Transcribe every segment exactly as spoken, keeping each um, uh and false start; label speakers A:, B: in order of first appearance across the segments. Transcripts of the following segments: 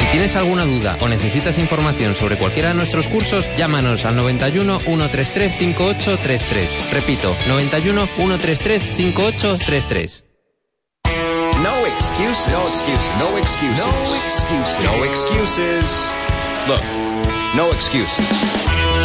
A: tienes alguna duda o necesitas información sobre cualquiera de nuestros cursos, llámanos al noventa y uno, ciento treinta y tres, cincuenta y ocho treinta y tres. Repito, noventa y uno, ciento treinta y tres, cincuenta y ocho treinta y tres.
B: No excuses. No excuses. No excuses. No excuses. No excuses. Look, no excuses.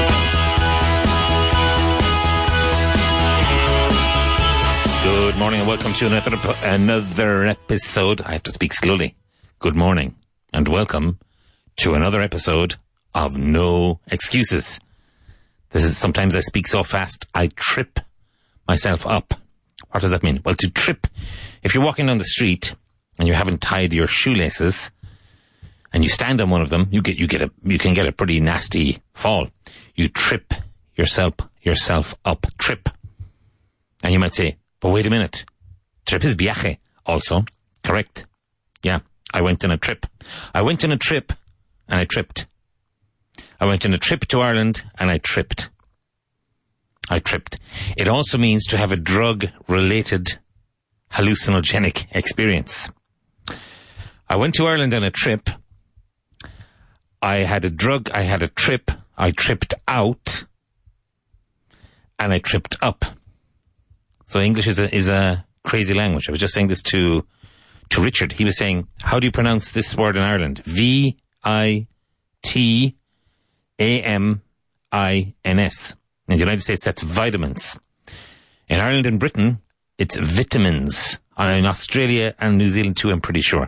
C: Good morning and welcome to another, another episode. I have to speak slowly. Good morning and welcome to another episode of No Excuses. This is, sometimes I speak so fast, I trip myself up. What does that mean? Well, to trip, if you're walking down the street and you haven't tied your shoelaces and you stand on one of them, you get, you get a, you can get a pretty nasty fall. You trip yourself, yourself up. Trip. And you might say, but wait a minute. Trip is viaje also. Correct. Yeah. I went on a trip. I went on a trip and I tripped. I went on a trip to Ireland and I tripped. I tripped. It also means to have a drug-related hallucinogenic experience. I went to Ireland on a trip. I had a drug, I had a trip, I tripped out, and I tripped up. So English is a, is a crazy language. I was just saying this to, to Richard. He was saying, how do you pronounce this word in Ireland? V I T A M I N S. In the United States, that's vitamins. In Ireland and Britain, it's vitamins. In Australia and New Zealand too, I'm pretty sure.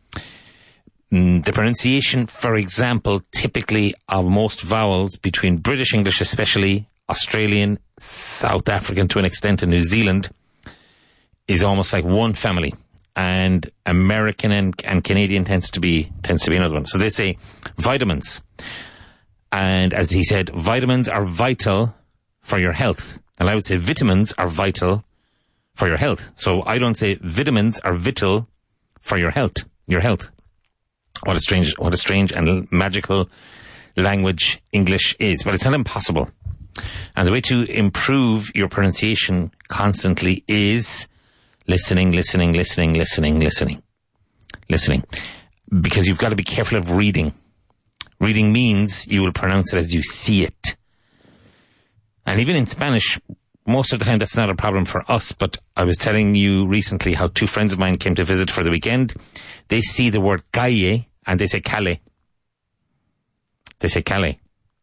C: The pronunciation, for example, typically of most vowels between British English especially, Australian, South African to an extent, and New Zealand, is almost like one family. And American and, and Canadian tends to be tends to be another one. So they say vitamins. And as he said, vitamins are vital for your health. And I would say vitamins are vital for your health. So I don't say vitamins are vital for your health. Your health. What a strange, what a strange and magical language English is. But it's not impossible. And the way to improve your pronunciation constantly is listening, listening, listening, listening, listening, listening. Because you've got to be careful of reading. Reading means you will pronounce it as you see it. And even in Spanish, most of the time that's not a problem for us, but I was telling you recently how two friends of mine came to visit for the weekend. They see the word calle and they say calle. They say calle.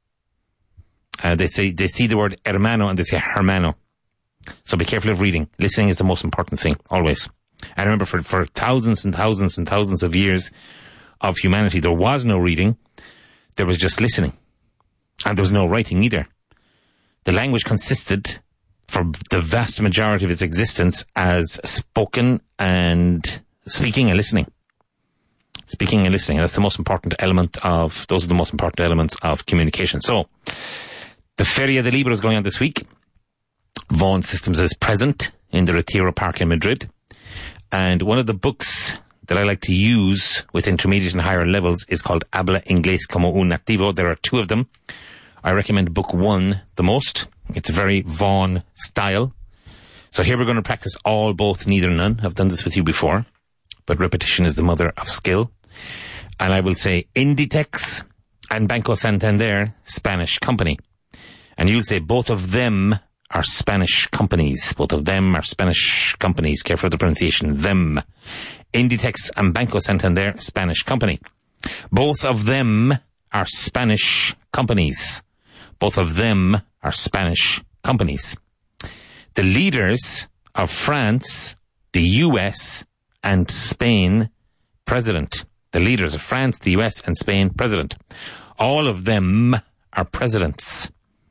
C: Uh, they say, they see the word hermano and they say hermano. So be careful of reading. Listening is the most important thing, always. I remember for, for thousands and thousands and thousands of years of humanity, there was no reading. There was just listening. And there was no writing either. The language consisted, for the vast majority of its existence, as spoken and speaking and listening. Speaking and listening. That's the most important element of, those are the most important elements of communication. So, the Feria del Libro is going on this week. Vaughan Systems is present in the Retiro Park in Madrid. And one of the books that I like to use with intermediate and higher levels is called Habla Inglés como un Nativo. There are two of them. I recommend book one the most. It's very Vaughan style. So here we're going to practice all, both, neither, none. I've done this with you before. But repetition is the mother of skill. And I will say Inditex and Banco Santander, Spanish company. And you'll say both of them are Spanish companies. Both of them are Spanish companies. Careful of the pronunciation. Them. Inditex and Banco Santander, Spanish company. Both of them are Spanish companies. Both of them are Spanish companies. The leaders of France, the U S, and Spain president. The leaders of France, the U S, and Spain president. All of them are presidents.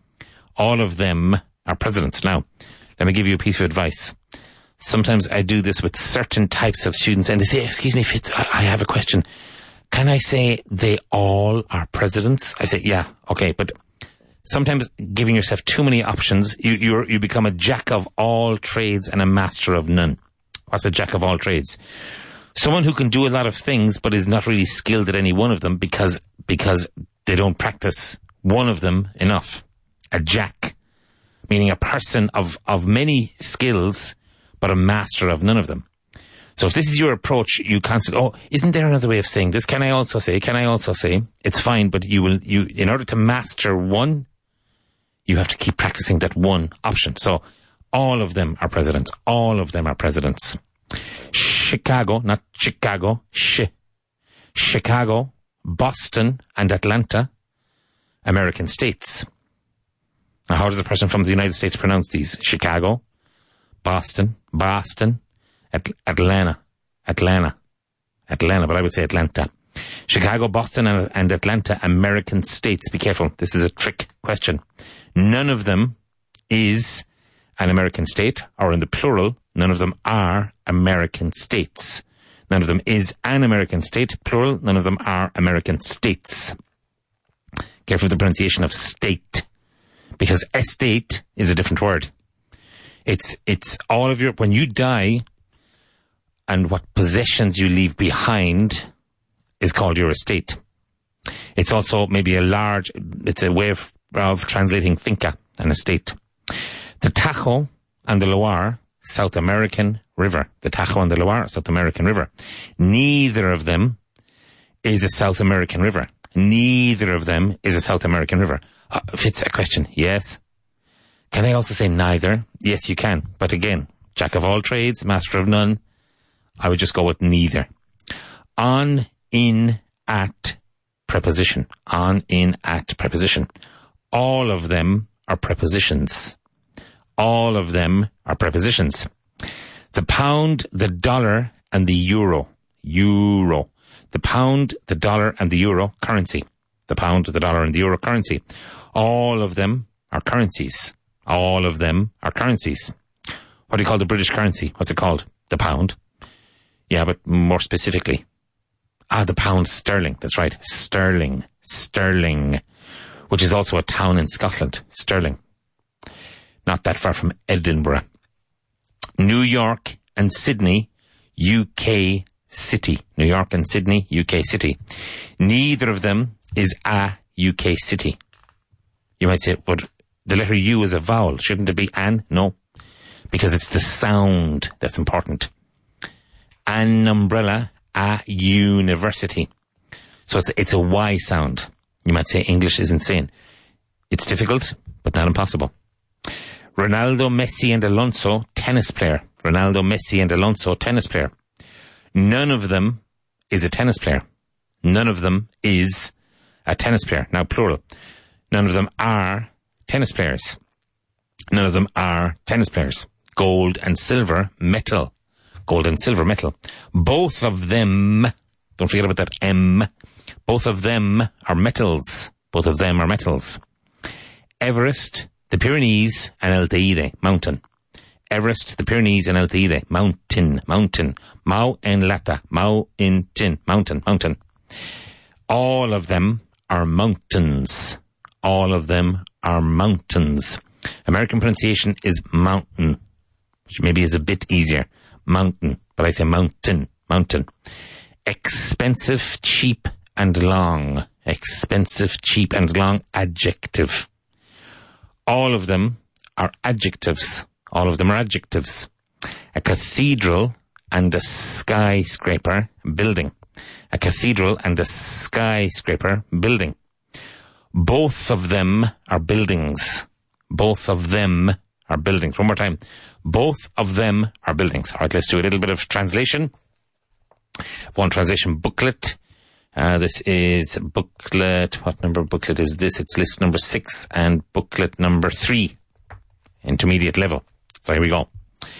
C: All of them are presidents. Now, let me give you a piece of advice. Sometimes I do this with certain types of students, and they say, excuse me, Fitz, I have a question. Can I say they all are presidents? I say, yeah, okay, but sometimes giving yourself too many options, you you're, you become a jack of all trades and a master of none. What's a jack of all trades? Someone who can do a lot of things, but is not really skilled at any one of them because because they don't practice one of them enough. A jack, meaning a person of, of many skills, but a master of none of them. So if this is your approach, you constantly, oh, isn't there another way of saying this? Can I also say, can I also say? It's fine, but you will, you, in order to master one, you have to keep practicing that one option. So all of them are presidents. All of them are presidents. Chicago, not Chicago, sh. Chicago, Boston, and Atlanta, American states. Now, how does a person from the United States pronounce these? Chicago, Boston, Boston, At- Atlanta, Atlanta, Atlanta, but I would say Atlanta. Chicago, Boston, and, and Atlanta, American states. Be careful. This is a trick question. None of them is an American state, or in the plural, none of them are American states. None of them is an American state, plural, none of them are American states. Careful with the pronunciation of state, because estate is a different word. It's, it's all of your, when you die, and what possessions you leave behind is called your estate. It's also maybe a large, it's a way of, of translating finca, an estate. The Tajo and the Loire, South American River. The Tajo and the Loire, South American River. Neither of them is a South American river. Neither of them is a South American river. Uh, if it's a question, yes. Can I also say neither? Yes, you can. But again, jack of all trades, master of none. I would just go with neither. On, in, at, preposition. On, in, at, preposition. All of them are prepositions. All of them are prepositions. The pound, the dollar, and the euro. Euro. The pound, the dollar, and the euro, currency. The pound, the dollar, and the euro, currency. All of them are currencies. All of them are currencies. What do you call the British currency? What's it called? The pound. Yeah, but more specifically. Ah, the pound sterling. That's right. Sterling. Sterling. Which is also a town in Scotland. Stirling. Not that far from Edinburgh. New York and Sydney, U K city. New York and Sydney, U K city. Neither of them is a U K city. You might say, but the letter U is a vowel. Shouldn't it be an? No. Because it's the sound that's important. An umbrella, a university. So it's, it's a Y sound. You might say English is insane. It's difficult, but not impossible. Ronaldo, Messi, and Alonso, tennis player. Ronaldo, Messi, and Alonso, tennis player. None of them is a tennis player. None of them is a tennis player. Now, plural. None of them are tennis players. None of them are tennis players. Gold and silver, metal. Gold and silver, metal. Both of them, don't forget about that M, both of them are metals. Both of them are metals. Everest, the Pyrenees, and El Teide, mountain. Everest, the Pyrenees, and El Teide, mountain, mountain. Mau en lata, mau in tin, mountain, mountain. All of them are mountains. All of them are mountains. American pronunciation is mountain, which maybe is a bit easier. Mountain, but I say mountain, mountain. Expensive, cheap, and long. Expensive, cheap, and long, adjective. All of them are adjectives. All of them are adjectives. A cathedral and a skyscraper building. A cathedral and a skyscraper building. Both of them are buildings. Both of them are buildings. One more time. Both of them are buildings. All right, let's do a little bit of translation. One translation booklet. Uh, this is booklet. What number booklet is this? It's list number six and booklet number three. Intermediate level. So here we go.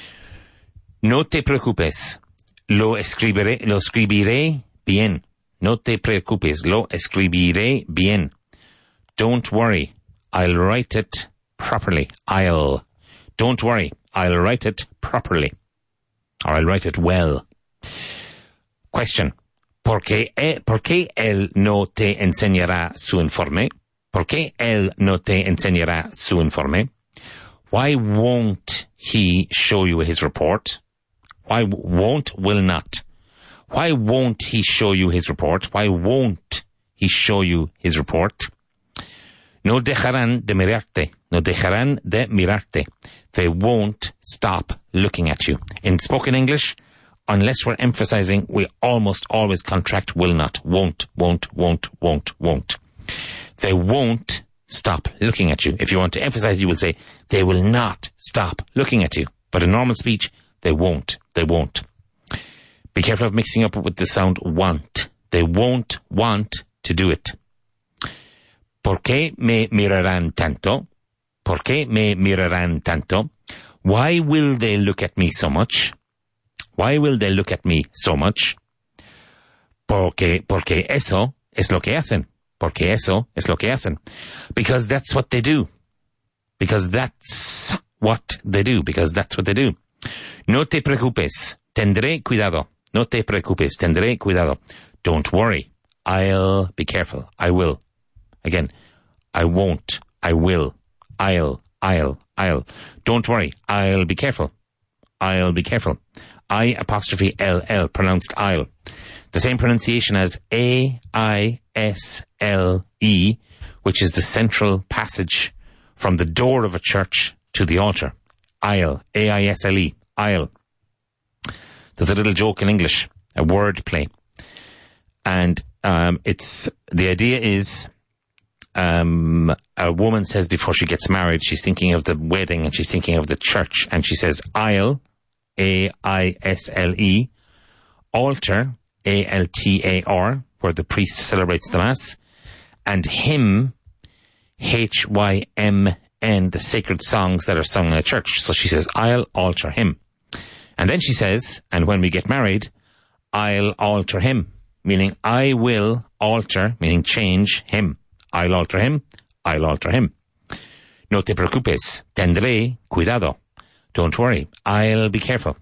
C: No te preocupes. Lo escribiré, lo escribiré bien. No te preocupes. Lo escribiré bien. Don't worry. I'll write it properly. I'll. Don't worry. I'll write it properly. Or I'll write it well. Question. ¿Por qué, ¿Por qué él no te enseñará su informe? ¿Por qué él no te enseñará su informe? Why won't he show you his report? Why won't, will not. Why won't he show you his report? Why won't he show you his report? No dejarán de mirarte. No dejarán de mirarte. They won't stop looking at you. In spoken English, unless we're emphasizing, we almost always contract will not, won't, won't, won't, won't, won't. They won't stop looking at you. If you want to emphasize, you will say, they will not stop looking at you. But in normal speech, they won't, they won't. Be careful of mixing up with the sound want. They won't want to do it. ¿Por qué me mirarán tanto? ¿Por qué me mirarán tanto? Why will they look at me so much? Why will they look at me so much? Porque, porque eso es lo que hacen. Porque eso es lo que hacen. Because that's what they do. Because that's what they do. Because that's what they do. No te preocupes. Tendré cuidado. No te preocupes. Tendré cuidado. Don't worry. I'll be careful. I will. Again, I won't. I will. I'll. I'll. I'll. Don't worry. I'll be careful. I'll be careful. I apostrophe L L, pronounced I'll. The same pronunciation as A I S L E, which is the central passage from the door of a church to the altar. I'll. A I S L E. I'll. There's a little joke in English, a word play. And um, it's the idea is um, a woman says before she gets married, she's thinking of the wedding and she's thinking of the church. And she says, I'll, A I S L E, altar, A L T A R, where the priest celebrates the Mass, and hymn, H Y M N, the sacred songs that are sung in a church. So she says, I'll alter him. And then she says, and when we get married, I'll alter him. Meaning, I will alter, meaning change him. I'll alter him. I'll alter him. No te preocupes. Tendré cuidado. Don't worry. I'll be careful.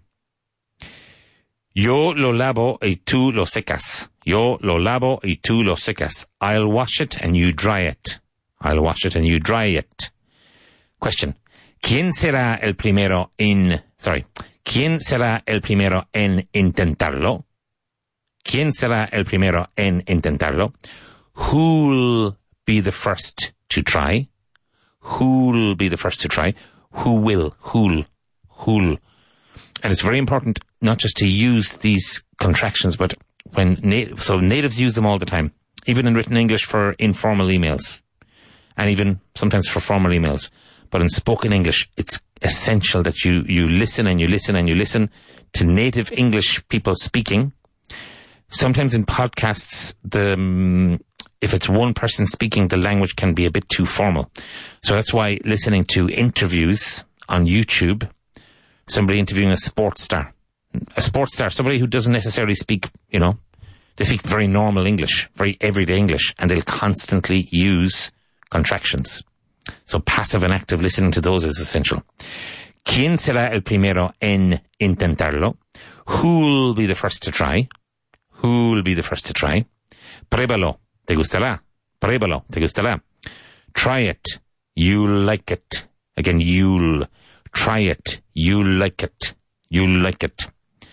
C: Yo lo lavo y tú lo secas. Yo lo lavo y tú lo secas. I'll wash it and you dry it. I'll wash it and you dry it. Question. ¿Quién será el primero en... Sorry. ¿Quién será el primero en intentarlo? ¿Quién será el primero en intentarlo? Who'll be the first to try? Who'll be the first to try? Who will? Who'll? Who'll? And it's very important not just to use these contractions, but when native, so natives use them all the time, even in written English for informal emails, and even sometimes for formal emails. But in spoken English, it's essential that you, you listen and you listen and you listen to native English people speaking. Sometimes in podcasts, the um, if it's one person speaking, the language can be a bit too formal. So that's why listening to interviews on YouTube, somebody interviewing a sports star, a sports star, somebody who doesn't necessarily speak, you know, they speak very normal English, very everyday English, and they'll constantly use contractions. So passive and active listening to those is essential. ¿Quién será el primero en intentarlo? Who'll be the first to try? Who'll be the first to try? Pruébalo, te gustará. Pruébalo, te gustará. Try it, you'll like it. Again, you'll. Try it, you'll like it. You'll like it.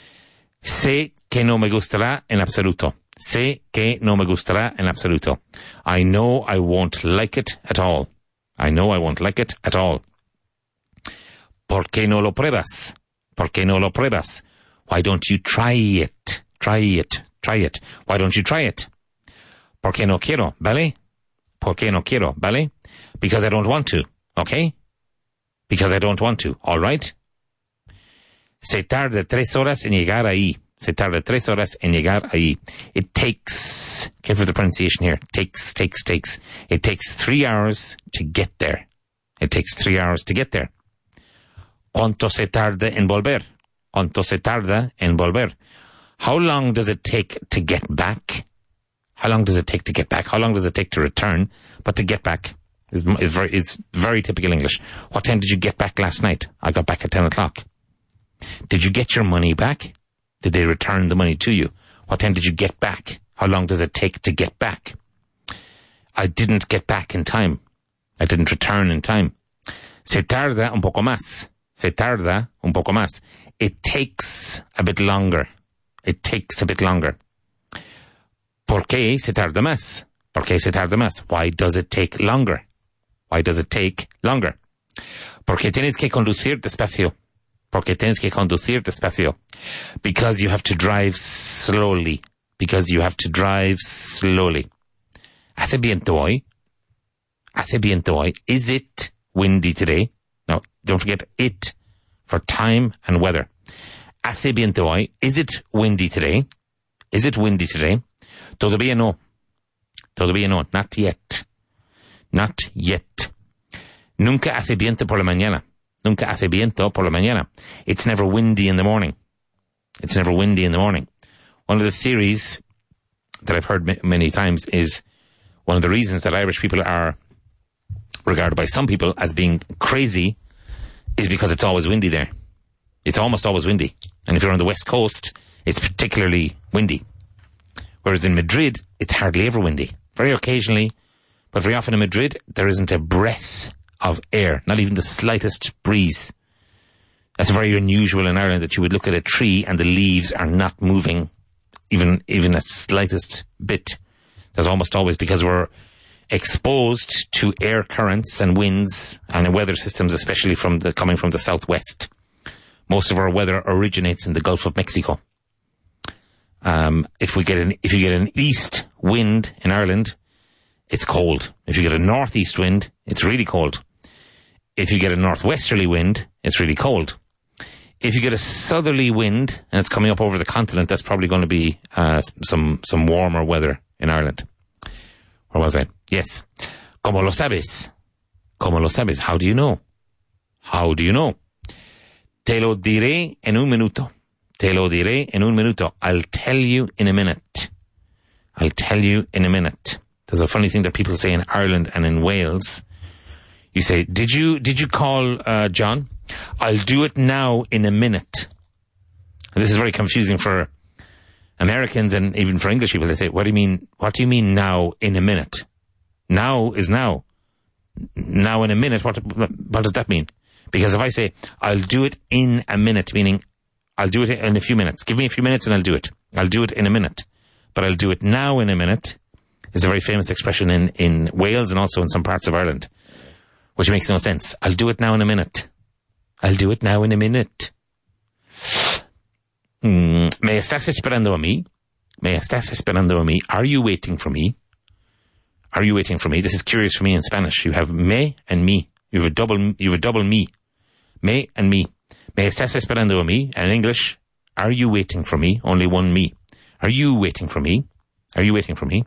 C: Sé que no me gustará en absoluto. Sé que no me gustará en absoluto. I know I won't like it at all. I know I won't like it at all. ¿Por qué no lo pruebas? ¿Por qué no lo pruebas? Why don't you try it? Try it. Try it. Why don't you try it? ¿Por qué no quiero? ¿Vale? ¿Por qué no quiero? ¿Vale? Because I don't want to. Okay? Because I don't want to. All right? Se tarda tres horas en llegar ahí. Se tarda tres horas en llegar ahí. It takes, careful with the pronunciation here, takes, takes, takes. It takes three hours to get there. It takes three hours to get there. ¿Cuánto se tarda en volver? ¿Cuánto se tarda en volver? How long does it take to get back? How long does it take to get back? How long does it take to return? But to get back is, is, very, is very typical English. What time did you get back last night? I got back at ten o'clock. Did you get your money back? Did they return the money to you? What time did you get back? How long does it take to get back? I didn't get back in time. I didn't return in time. Se tarda un poco más. Se tarda un poco más. It takes a bit longer. It takes a bit longer. ¿Por qué se tarda más? ¿Por qué se tarda más? Why does it take longer? Why does it take longer? Porque tienes que conducir despacio. Porque tienes que conducir despacio. Because you have to drive slowly. Because you have to drive slowly. Hace viento hoy. Hace viento hoy. Is it windy today? No, don't forget it for time and weather. Hace viento hoy. Is it windy today? Is it windy today? Todavía no. Todavía no. Not yet. Not yet. Nunca hace viento por la mañana. Nunca hace viento por la mañana. It's never windy in the morning. It's never windy in the morning. One of the theories that I've heard m- many times is one of the reasons that Irish people are regarded by some people as being crazy is because it's always windy there. It's almost always windy. And if you're on the west coast, it's particularly windy. Whereas in Madrid, it's hardly ever windy. Very occasionally, but very often in Madrid, there isn't a breath of air, not even the slightest breeze. That's very unusual in Ireland, that you would look at a tree and the leaves are not moving even even a slightest bit. There's almost always, because we're exposed to air currents and winds and weather systems, especially from the coming from the southwest. Most of our weather originates in the Gulf of Mexico. Um, if we get an if you get an east wind in Ireland, it's cold. If you get a northeast wind, it's really cold. If you get a northwesterly wind, it's really cold. If you get a southerly wind and it's coming up over the continent, that's probably going to be uh, some some warmer weather in Ireland. Where was I? Yes. ¿Cómo lo sabes? ¿Cómo lo sabes? How do you know? How do you know? Te lo diré en un minuto. Te lo diré en un minuto. I'll tell you in a minute. I'll tell you in a minute. There's a funny thing that people say in Ireland and in Wales. You say, did you did you call uh, John? I'll do it now in a minute. And this is very confusing for Americans and even for English people. They say, what do you mean? What do you mean now in a minute? Now is now. Now in a minute, what what does that mean? Because if I say, I'll do it in a minute, meaning I'll do it in a few minutes. Give me a few minutes and I'll do it. I'll do it in a minute. But I'll do it now in a minute is a very famous expression in, in Wales and also in some parts of Ireland, which makes no sense. I'll do it now in a minute. I'll do it now in a minute. Mm, ¿Me estás esperando a mí? ¿Me estás esperando a mí? Are you waiting for me? Are you waiting for me? This is curious for me in Spanish. You have me and me. You have a double, you have a double me. Me and me. ¿Me estás esperando a mí? And in English, are you waiting for me? Only one me. Are you waiting for me? Are you waiting for me?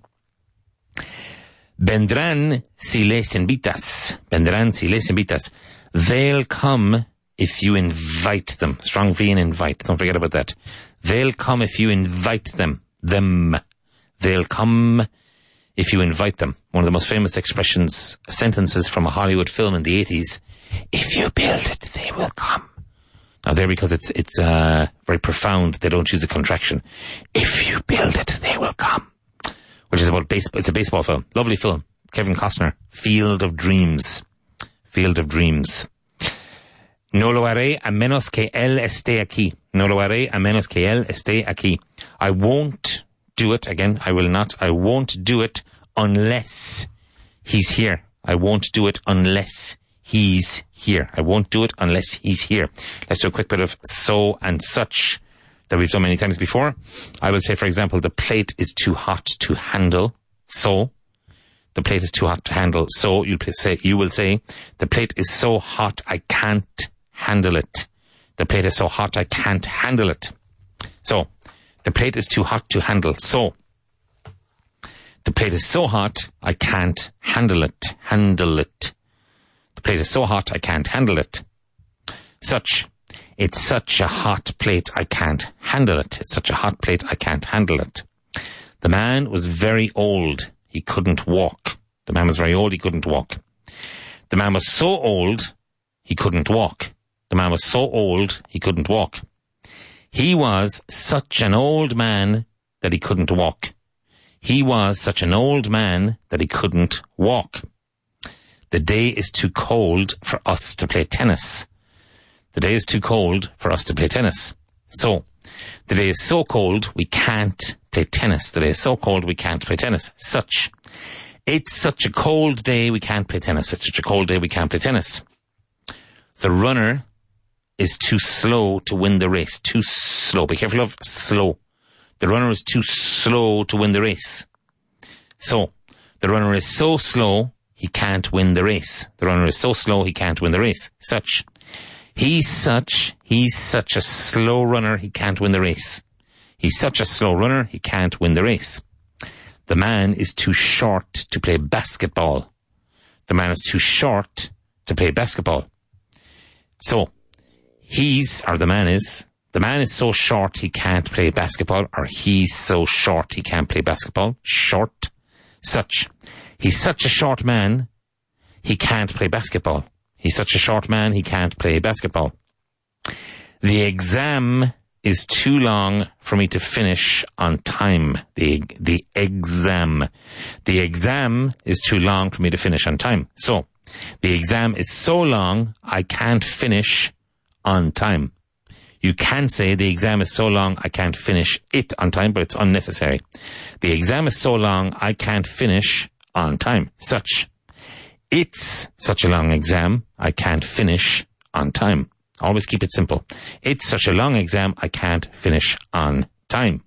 C: Vendrán si les invitas. Vendrán si les invitas. They'll come if you invite them. Strong V in invite. Don't forget about that. They'll come if you invite them. Them. They'll come if you invite them. One of the most famous expressions, sentences from a Hollywood film in the eighties. If you build it, they will come. Now there, because it's it's uh, very profound, they don't use a contraction. If you build it, they will come. Which is about baseball. It's a baseball film. Lovely film. Kevin Costner. Field of Dreams. Field of Dreams. No lo haré a menos que él esté aquí. No lo haré a menos que él esté aquí. I won't do it. Again, I will not. I won't do it unless he's here. I won't do it unless he's here. I won't do it unless he's here. Let's do a quick bit of so and such that we've done many times before. I will say, for example, the plate is too hot to handle. So, the plate is too hot to handle. So, you'll say, you will say, the plate is so hot I can't handle it. The plate is so hot I can't handle it. So, the plate is too hot to handle. So, the plate is so hot I can't handle it. Handle it. The plate is so hot I can't handle it. Such. It's such a hot plate I can't handle it. It's such a hot plate I can't handle it. The man was very old. He couldn't walk. The man was very old. He couldn't walk. The man was so old he couldn't walk. The man was so old he couldn't walk. He was such an old man that he couldn't walk. He was such an old man that he couldn't walk. The day is too cold for us to play tennis. The day is too cold for us to play tennis. So, the day is so cold we can't play tennis. The day is so cold we can't play tennis. Such. It's such a cold day we can't play tennis. It's such a cold day we can't play tennis. The runner is too slow to win the race. Too slow. Be careful of slow. The runner is too slow to win the race. So, the runner is so slow, he can't win the race. The runner is so slow, he can't win the race. Such. He's such, he's such a slow runner, he can't win the race. He's such a slow runner, he can't win the race. The man is too short to play basketball. The man is too short to play basketball. So, he's, or the man is, the man is so short he can't play basketball, or he's so short he can't play basketball. Short. Such. He's such a short man, he can't play basketball. He's such a short man, he can't play basketball. The exam is too long for me to finish on time. The, the exam. The exam is too long for me to finish on time. So, the exam is so long, I can't finish on time. You can say the exam is so long, I can't finish it on time, but it's unnecessary. The exam is so long, I can't finish on time. Such. It's such a long exam, I can't finish on time. Always keep it simple. It's such a long exam, I can't finish on time.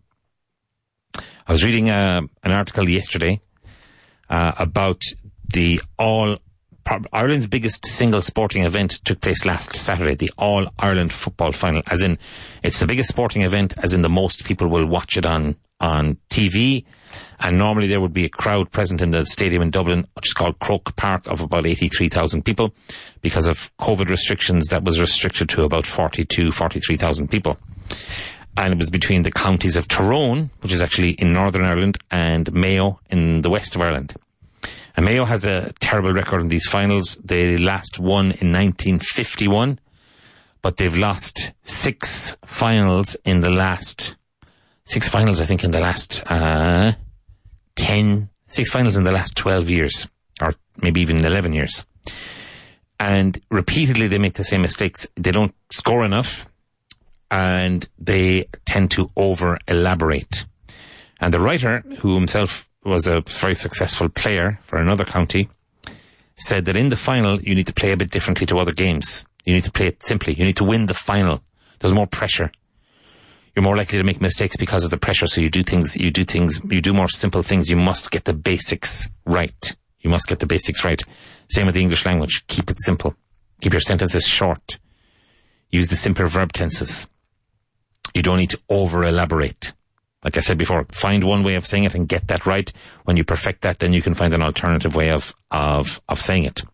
C: I was reading uh, an article yesterday uh, about the all Ireland's biggest single sporting event took place last Saturday, the All-Ireland football final. As in, it's the biggest sporting event, as in the most people will watch it on, on T V. And normally there would be a crowd present in the stadium in Dublin, which is called Croke Park, of about eighty-three thousand people. Because of COVID restrictions, that was restricted to about forty-two, forty-three thousand people. And it was between the counties of Tyrone, which is actually in Northern Ireland, and Mayo in the west of Ireland. And Mayo has a terrible record in these finals. They last won in nineteen fifty-one, but they've lost six finals in the last, six finals I think in the last uh, ten, six finals in the last twelve years, or maybe even eleven years. And repeatedly they make the same mistakes. They don't score enough, and they tend to over-elaborate. And the writer, who himself was a very successful player for another county, said that in the final you need to play a bit differently to other games. You need to play it simply. You need to win the final. There's more pressure. You're more likely to make mistakes because of the pressure, so you do things, you do things, you do more simple things. You must get the basics right. You must get the basics right. Same with the English language. Keep it simple. Keep your sentences short. Use the simpler verb tenses. You don't need to over-elaborate. Like I said before, find one way of saying it and get that right. When you perfect that, then you can find an alternative way of, of, of saying it.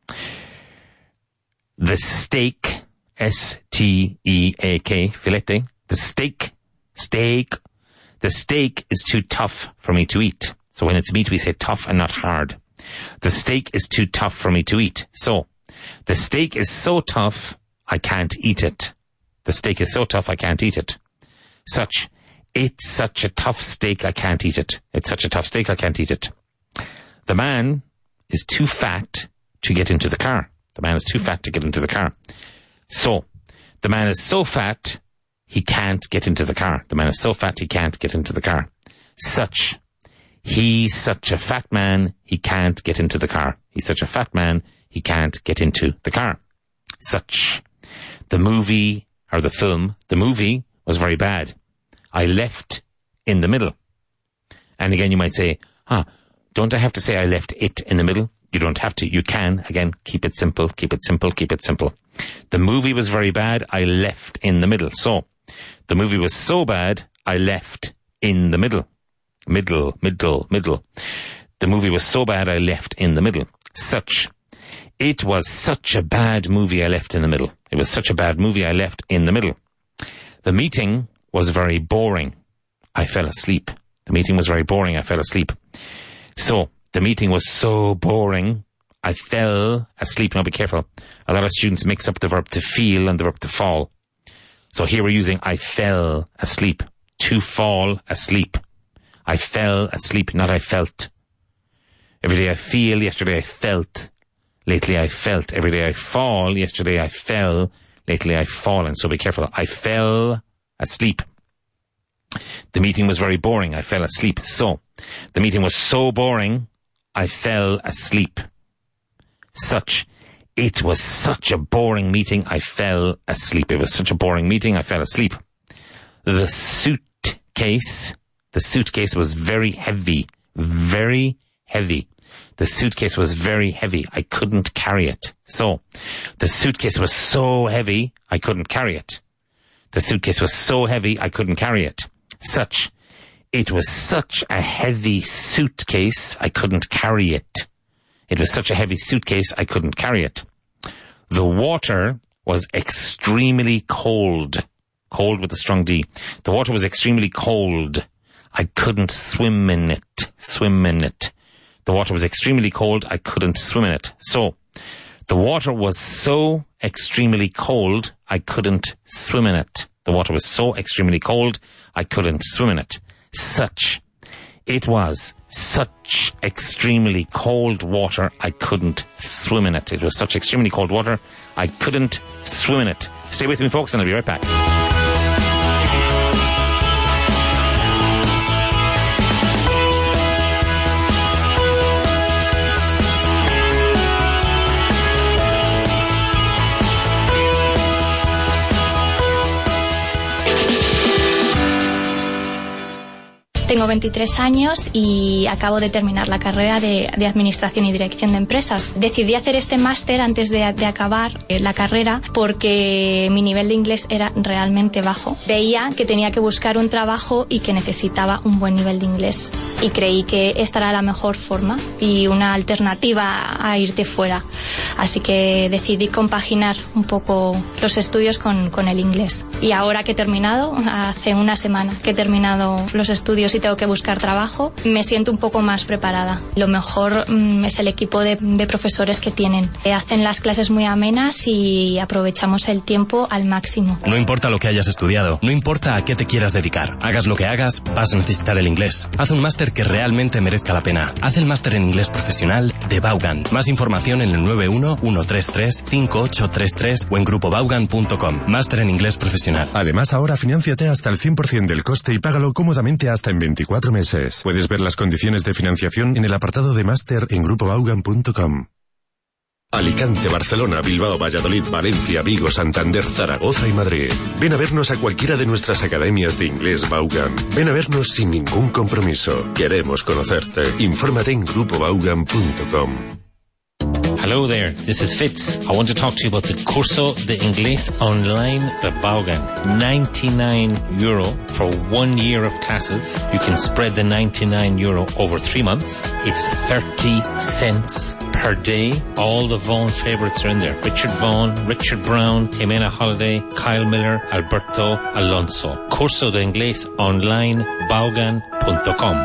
C: The steak, S T E A K, filete, the steak, steak, the steak is too tough for me to eat. So when it's meat, we say tough and not hard. The steak is too tough for me to eat. So, the steak is so tough, I can't eat it. The steak is so tough, I can't eat it. Such. It's such a tough steak, I can't eat it. It's such a tough steak, I can't eat it. The man is too fat to get into the car. The man is too fat to get into the car. So, the man is so fat, he can't get into the car. The man is so fat, he can't get into the car. Such. He's such a fat man, he can't get into the car. He's such a fat man, he can't get into the car. Such. The movie, or the film, the movie was very bad. I left in the middle. And again, you might say, ah, don't I have to say I left it in the middle? You don't have to. You can. Again, keep it simple, keep it simple, keep it simple. The movie was very bad. I left in the middle. So, the movie was so bad, I left in the middle. Middle, middle, middle. The movie was so bad, I left in the middle. Such. It was such a bad movie, I left in the middle. It was such a bad movie, I left in the middle. The meeting was very boring. I fell asleep. The meeting was very boring. I fell asleep. So, the meeting was so boring, I fell asleep. Now be careful. A lot of students mix up the verb to feel and the verb to fall. So here we're using I fell asleep. To fall asleep. I fell asleep, not I felt. Every day I feel, yesterday I felt. Lately I felt. Every day I fall, yesterday I fell. Lately I've fallen. So be careful. I fell asleep. The meeting was very boring. I fell asleep. So, the meeting was so boring, I fell asleep. Such. It was such a boring meeting, I fell asleep. It was such a boring meeting, I fell asleep. The suitcase, the suitcase was very heavy, very heavy. The suitcase was very heavy. I couldn't carry it. So, the suitcase was so heavy, I couldn't carry it. The suitcase was so heavy, I couldn't carry it. Such. It was such a heavy suitcase, I couldn't carry it. It was such a heavy suitcase, I couldn't carry it. The water was extremely cold. Cold with a strong D. The water was extremely cold. I couldn't swim in it. Swim in it. The water was extremely cold. I couldn't swim in it. So, the water was so extremely cold, I couldn't swim in it. The water was so extremely cold, I couldn't swim in it. Such. It was such extremely cold water, I couldn't swim in it. It was such extremely cold water, I couldn't swim in it. Stay with me, folks, and I'll be right back.
D: Tengo veintitrés años y acabo de terminar la carrera de, de Administración y Dirección de Empresas. Decidí hacer este máster antes de, de acabar la carrera porque mi nivel de inglés era realmente bajo. Veía que tenía que buscar un trabajo y que necesitaba un buen nivel de inglés. Y creí que esta era la mejor forma y una alternativa a irte fuera. Así que decidí compaginar un poco los estudios con, con el inglés. Y ahora que he terminado, hace una semana que he terminado los estudios y tengo que buscar trabajo, me siento un poco más preparada. Lo mejor mmm, es el equipo de, de profesores que tienen. Hacen las clases muy amenas y aprovechamos el tiempo al máximo.
E: No importa lo que hayas estudiado, no importa a qué te quieras dedicar. Hagas lo que hagas, vas a necesitar el inglés. Haz un máster que realmente merezca la pena. Haz el máster en inglés profesional de Vaughan. Más información en el nueve uno, uno tres tres, cinco ocho tres tres o en grupo vaughan punto com. Máster en inglés profesional.
F: Además, ahora financiate hasta el cien por ciento del coste y págalo cómodamente hasta en veinticuatro meses. Puedes ver las condiciones de financiación en el apartado de máster en grupo vaughan punto com. Alicante, Barcelona, Bilbao, Valladolid, Valencia, Vigo, Santander, Zaragoza y Madrid. Ven a vernos a cualquiera de nuestras academias de inglés Vaughan. Ven a vernos sin ningún compromiso. Queremos conocerte. Infórmate en grupo vaughan punto com.
C: Hello there, this is Fitz. I want to talk to you about the Curso de Inglés Online de Vaughan. ninety-nine euro for one year of classes. You can spread the ninety-nine euro over three months. It's thirty cents per day. All the Vaughan favourites are in there. Richard Vaughan, Richard Brown, Jimena Holiday, Kyle Miller, Alberto Alonso. Curso de Inglés Online Vaughan punto com.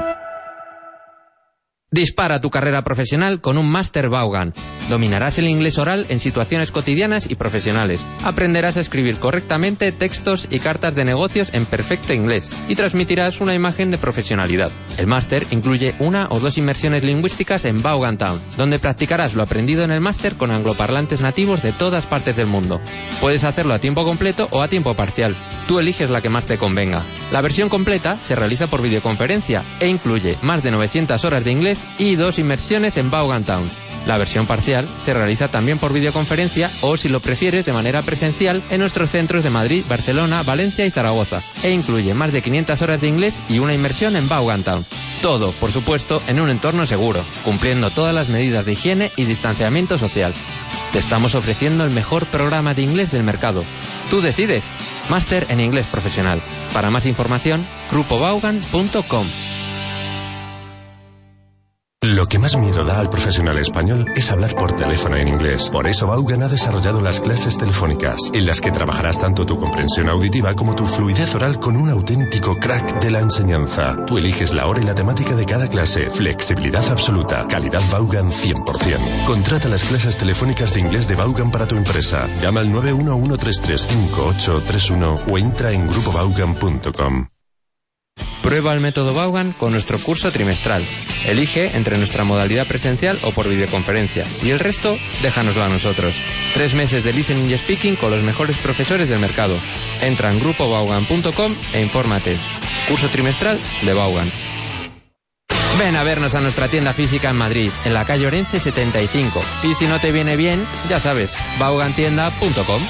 A: Dispara tu carrera profesional con un máster Vaughan. Dominarás el inglés oral en situaciones cotidianas y profesionales. Aprenderás a escribir correctamente textos y cartas de negocios en perfecto inglés y transmitirás una imagen de profesionalidad. El máster incluye una o dos inmersiones lingüísticas en Vaughan Town, donde practicarás lo aprendido en el máster con angloparlantes nativos de todas partes del mundo. Puedes hacerlo a tiempo completo o a tiempo parcial. Tú eliges la que más te convenga. La versión completa se realiza por videoconferencia e incluye más de novecientas horas de inglés y dos inmersiones en Vaughan Town. La versión parcial se realiza también por videoconferencia o, si lo prefieres, de manera presencial en nuestros centros de Madrid, Barcelona, Valencia y Zaragoza, e incluye más de quinientas horas de inglés y una inmersión en Vaughan Town. Todo, por supuesto, en un entorno seguro, cumpliendo todas las medidas de higiene y distanciamiento social. Te estamos ofreciendo el mejor programa de inglés del mercado. Tú decides. Máster en inglés profesional. Para más información, grupo vaughan punto com.
F: Lo que más miedo da al profesional español es hablar por teléfono en inglés. Por eso Vaughan ha desarrollado las clases telefónicas, en las que trabajarás tanto tu comprensión auditiva como tu fluidez oral con un auténtico crack de la enseñanza. Tú eliges la hora y la temática de cada clase. Flexibilidad absoluta. Calidad Vaughan cien por ciento. Contrata las clases telefónicas de inglés de Vaughan para tu empresa. Llama al nueve uno, uno tres tres, cinco ocho tres uno o entra en grupo vaughan punto com.
A: Prueba el método Vaughan con nuestro curso trimestral. Elige entre nuestra modalidad presencial o por videoconferencia. Y el resto, déjanoslo a nosotros. Tres meses de listening y speaking con los mejores profesores del mercado. Entra en grupo vaughan punto com e infórmate. Curso trimestral de Vaughan. Ven a vernos a nuestra tienda física en Madrid, en la calle Orense setenta y cinco. Y si no te viene bien, ya sabes, vaughan tienda punto com.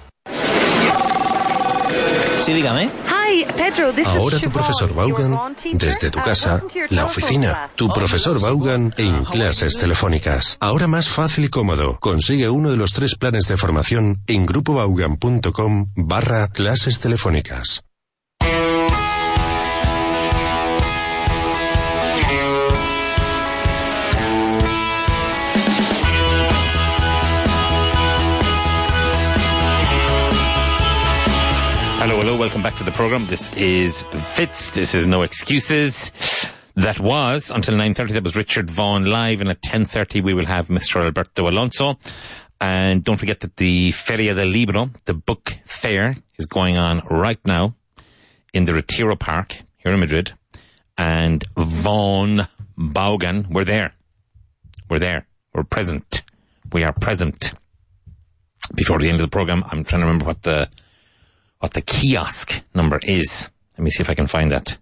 G: Sí, dígame.
F: Ahora tu profesor Vaughan, desde tu casa, la oficina, tu profesor Vaughan en clases telefónicas. Ahora más fácil y cómodo. Consigue uno de los tres planes de formación en grupo vaughan punto com barra clases telefónicas.
C: Hello, hello, welcome back to the program. This is Fitz. This is No Excuses. That was, until nine thirty, that was Richard Vaughan live, and at ten thirty we will have Mister Alberto Alonso. And don't forget that the Feria del Libro, the book fair, is going on right now in the Retiro Park here in Madrid. And Vaughan, Vaughan, we're there. We're there. We're present. We are present. Before the end of the program, I'm trying to remember what the what the kiosk number is. Let me see if I can find that.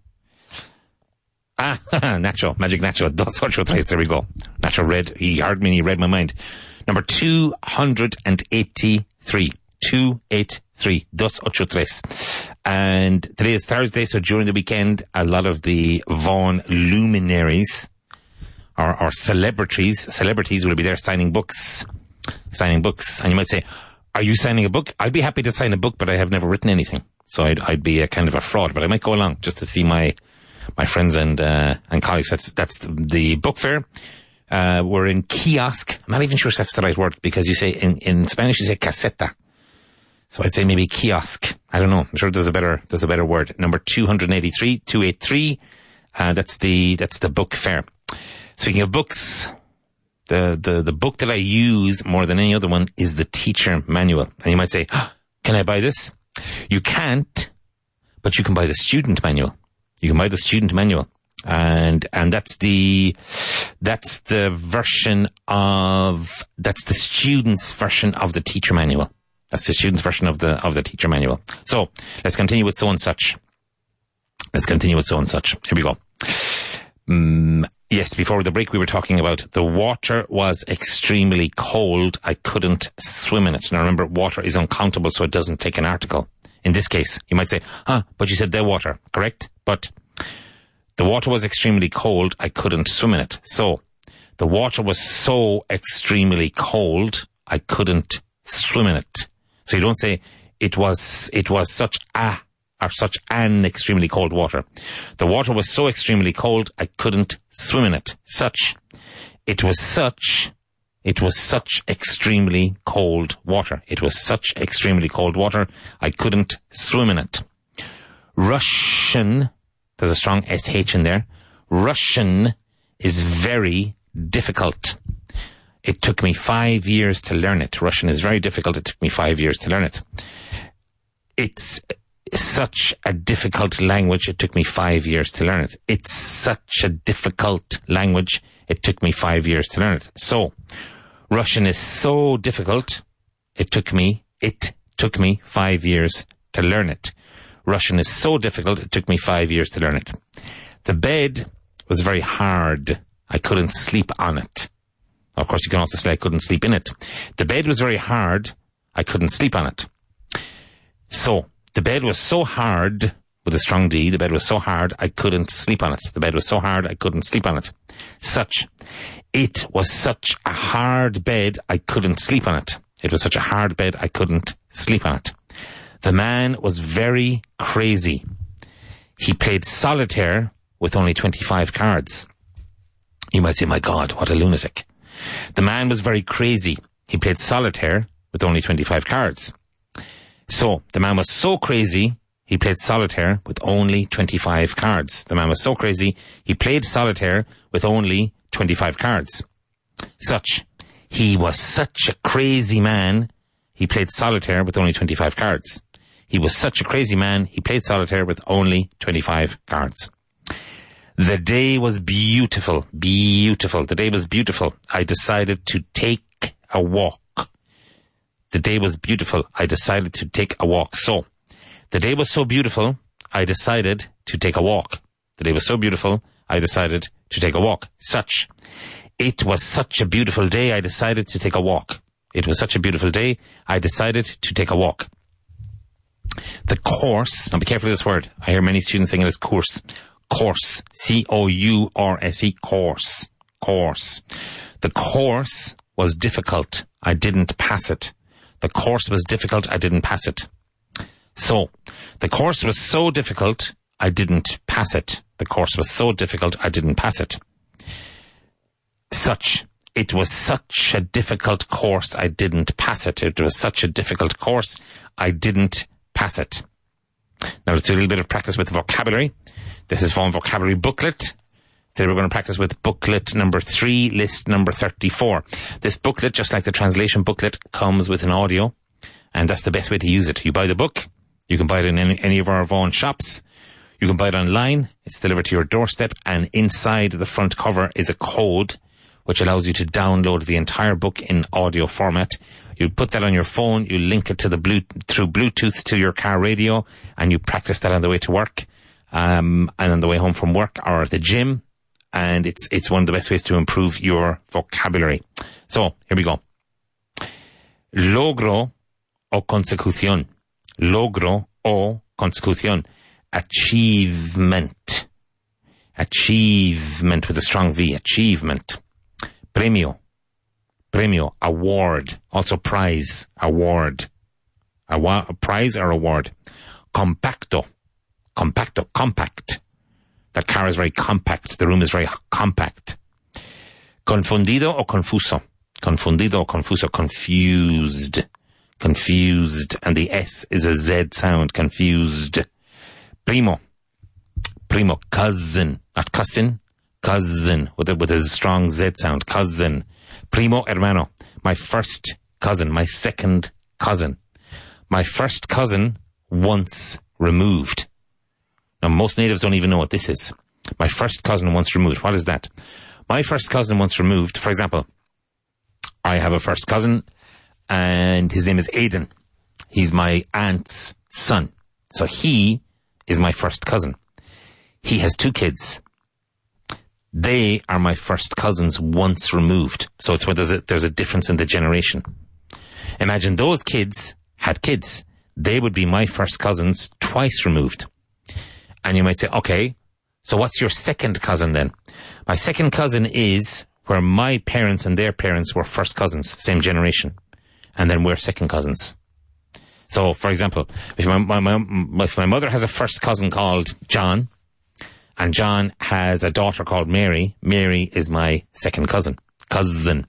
C: Ah, Nacho, Magic Nacho, dos ocho tres, there we go. Nacho read, he heard me and he read my mind. Number two hundred eighty-three. two eighty-three, dos ocho tres. And today is Thursday, so during the weekend, a lot of the Vaughan luminaries, or, or celebrities, celebrities will be there signing books. Signing books. And you might say, are you signing a book? I'd be happy to sign a book, but I have never written anything. So I'd, I'd be a kind of a fraud, but I might go along just to see my, my friends and, uh, and colleagues. That's, that's the, the book fair. Uh, we're in kiosk. I'm not even sure if that's the right word, because you say, in, in Spanish, you say caseta. So I'd say maybe kiosk. I don't know. I'm sure there's a better, there's a better word. Number two eighty-three, two eighty-three. Uh, that's the, that's the book fair. Speaking of books, The, the, the book that I use more than any other one is the teacher manual. And you might say, oh, can I buy this? You can't, but you can buy the student manual. You can buy the student manual. And, and that's the, that's the version of, that's the student's version of the teacher manual. That's the student's version of the, of the teacher manual. So let's continue with so and such. Let's continue with so and such. Here we go. Um, Yes, before the break we were talking about the water was extremely cold. I couldn't swim in it. Now remember, water is uncountable, so it doesn't take an article. In this case, you might say, huh, but you said the water, correct? But the water was extremely cold. I couldn't swim in it. So the water was so extremely cold, I couldn't swim in it. So you don't say it was, it was such a or such an extremely cold water. The water was so extremely cold, I couldn't swim in it. Such. It was such. It was such extremely cold water. It was such extremely cold water, I couldn't swim in it. Russian. There's a strong S H in there. Russian is very difficult. It took me five years to learn it. Russian is very difficult. It took me five years to learn it. It's such a difficult language. It took me five years to learn it. It's such a difficult language. It took me five years to learn it. So, Russian is so difficult. It took me, it took me five years to learn it. Russian is so difficult. It took me five years to learn it. The bed was very hard. I couldn't sleep on it. Of course, you can also say I couldn't sleep in it. The bed was very hard. I couldn't sleep on it. So, the bed was so hard, with a strong D, the bed was so hard, I couldn't sleep on it. The bed was so hard, I couldn't sleep on it. Such. It was such a hard bed, I couldn't sleep on it. It was such a hard bed, I couldn't sleep on it. The man was very crazy. He played solitaire with only twenty-five cards. You might say, my God, what a lunatic. The man was very crazy. He played solitaire with only twenty-five cards. So, the man was so crazy, he played solitaire with only twenty-five cards. The man was so crazy, he played solitaire with only twenty-five cards. Such. He was such a crazy man, he played solitaire with only twenty-five cards. He was such a crazy man, he played solitaire with only twenty-five cards. The day was beautiful, beautiful. The day was beautiful. I decided to take a walk. The day was beautiful. I decided to take a walk. So, the day was so beautiful, I decided to take a walk. The day was so beautiful, I decided to take a walk. Such. It was such a beautiful day, I decided to take a walk. It was such a beautiful day, I decided to take a walk. The course, now be careful of this word. I hear many students saying it as course. Course. C O U R S E. Course. Course. The course was difficult. I didn't pass it. The course was difficult. I didn't pass it. So, the course was so difficult, I didn't pass it. The course was so difficult, I didn't pass it. Such. It was such a difficult course, I didn't pass it. It was such a difficult course, I didn't pass it. Now let's do a little bit of practice with vocabulary. This is from vocabulary booklet. Today we're going to practice with booklet number three, list number thirty-four. This booklet, just like the translation booklet, comes with an audio, and that's the best way to use it. You buy the book, you can buy it in any, any of our Vaughan shops, you can buy it online, it's delivered to your doorstep, and inside the front cover is a code which allows you to download the entire book in audio format. You put that on your phone, you link it to the blue, through Bluetooth to your car radio, and you practice that on the way to work, um, and on the way home from work or at the gym. And it's, it's one of the best ways to improve your vocabulary. So, here we go. Logro o consecución. Logro o consecución. Achievement. Achievement with a strong V. Achievement. Premio. Premio. Award. Also prize. Award. A, wa- a prize or award. Compacto. Compacto. Compact. That car is very compact. The room is very compact. Confundido o confuso. Confundido o confuso. Confused. Confused. And the S is a Z sound. Confused. Primo. Primo. Cousin. Not cousin. Cousin. With a, with a strong Z sound. Cousin. Primo hermano. My first cousin. My second cousin. My first cousin once removed. Now, most natives don't even know what this is. My first cousin once removed. What is that? My first cousin once removed, for example, I have a first cousin, and his name is Aidan. He's my aunt's son. So he is my first cousin. He has two kids. They are my first cousins once removed. So it's where there's a, there's a difference in the generation. Imagine those kids had kids. They would be my first cousins twice removed. And you might say, okay, so what's your second cousin then? My second cousin is where my parents and their parents were first cousins, same generation. And then we're second cousins. So, for example, if my, my, my, if my mother has a first cousin called John, and John has a daughter called Mary, Mary is my second cousin. Cousin.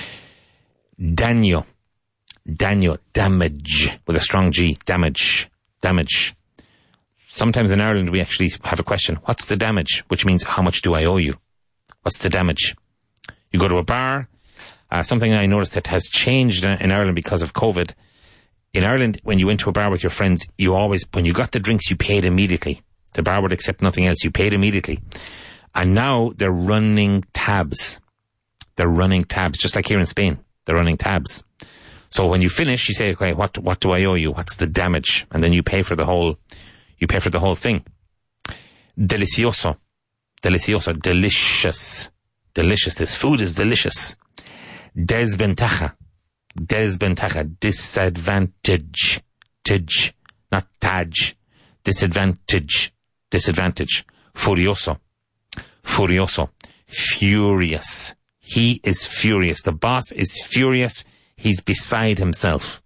C: Daño. Daño. Damage. With a strong G. Damage. Damage. Sometimes in Ireland we actually have a question. What's the damage? Which means, how much do I owe you? What's the damage? You go to a bar. Uh, something I noticed that has changed in Ireland because of COVID. In Ireland, when you went to a bar with your friends, you always, when you got the drinks, you paid immediately. The bar would accept nothing else. You paid immediately. And now they're running tabs. They're running tabs, just like here in Spain. They're running tabs. So when you finish, you say, okay, what, what do I owe you? What's the damage? And then you pay for the whole, you pay for the whole thing. Delicioso. Delicioso. Delicious. Delicious. This food is delicious. Desventaja. Desventaja. Disadvantage. Tidge. Not taj. Disadvantage. Disadvantage. Furioso. Furioso. Furious. He is furious. The boss is furious. He's beside himself.